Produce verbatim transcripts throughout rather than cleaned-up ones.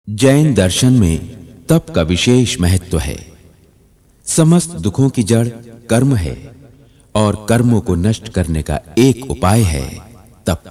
जैन दर्शन में तप का विशेष महत्व है। समस्त दुखों की जड़ कर्म है और कर्मों को नष्ट करने का एक उपाय है तप।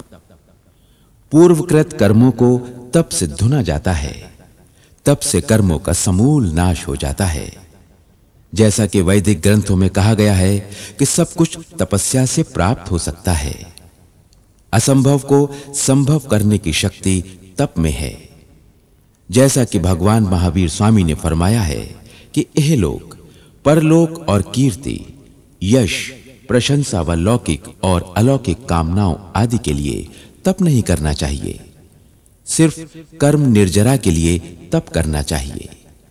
पूर्वकृत कर्मों को तप से धुना जाता है। तप से कर्मों का समूल नाश हो जाता है। जैसा कि वैदिक ग्रंथों में कहा गया है कि सब कुछ तपस्या से प्राप्त हो सकता है। असंभव को संभव करने की शक्ति तप में है। जैसा कि भगवान महावीर स्वामी ने फरमाया है कि यह लोक, परलोक और कीर्ति, यश, प्रशंसा व लौकिक और अलौकिक कामनाओं आदि के लिए तप नहीं करना चाहिए। सिर्फ कर्म निर्जरा के लिए तप करना चाहिए।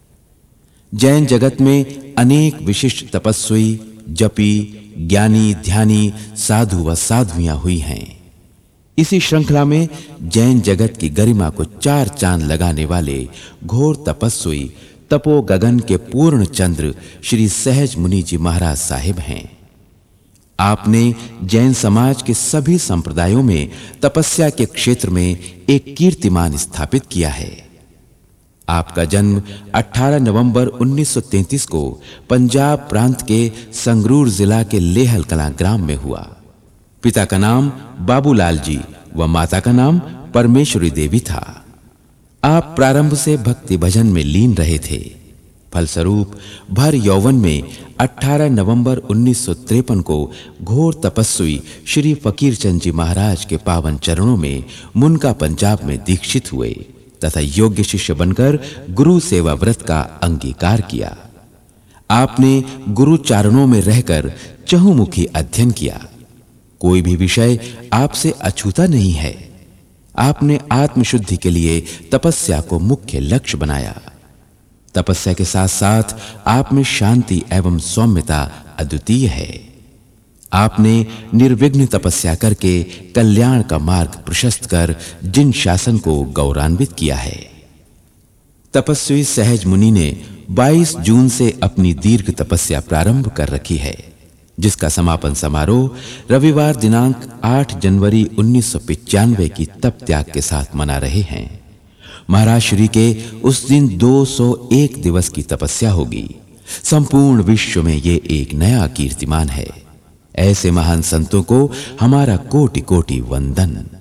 जैन जगत में अनेक विशिष्ट तपस्वी, जपी, ज्ञानी, ध्यानी, साधु व साध्वियां हुई हैं। इसी श्रृंखला में जैन जगत की गरिमा को चार चांद लगाने वाले घोर तपस्वी तपो गगन के पूर्ण चंद्र श्री सहज मुनि जी महाराज साहिब हैं। आपने जैन समाज के सभी संप्रदायों में तपस्या के क्षेत्र में एक कीर्तिमान स्थापित किया है। आपका जन्म अठारह नवंबर उन्नीस सौ तैंतीस को पंजाब प्रांत के संगरूर जिला के लेहल कलां ग्राम में हुआ। पिता का नाम बाबूलाल जी व माता का नाम परमेश्वरी देवी था। आप प्रारंभ से भक्ति भजन में लीन रहे थे। फलस्वरूप भर यौवन में अठारह नवंबर उन्नीस सौ तिरपन को घोर तपस्वी श्री फकीर चंद जी महाराज के पावन चरणों में मुनका पंजाब में दीक्षित हुए तथा योग्य शिष्य बनकर गुरु सेवा व्रत का अंगीकार किया। आपने गुरु चारणों में रहकर चहुमुखी अध्ययन किया। कोई भी विषय आपसे अछूता नहीं है। आपने आत्मशुद्धि के लिए तपस्या को मुख्य लक्ष्य बनाया। तपस्या के साथ साथ आप में शांति एवं सौम्यता अद्वितीय है। आपने निर्विघ्न तपस्या करके कल्याण का मार्ग प्रशस्त कर जिन शासन को गौरवान्वित किया है। तपस्वी सहज मुनि ने बाईस जून से अपनी दीर्घ तपस्या प्रारंभ कर रखी है, जिसका समापन समारोह रविवार दिनांक आठ जनवरी उन्नीस सौ पचानवे की तप त्याग के साथ मना रहे हैं। महाराज श्री के उस दिन दो सौ एक दिवस की तपस्या होगी। संपूर्ण विश्व में ये एक नया कीर्तिमान है। ऐसे महान संतों को हमारा कोटि कोटि वंदन।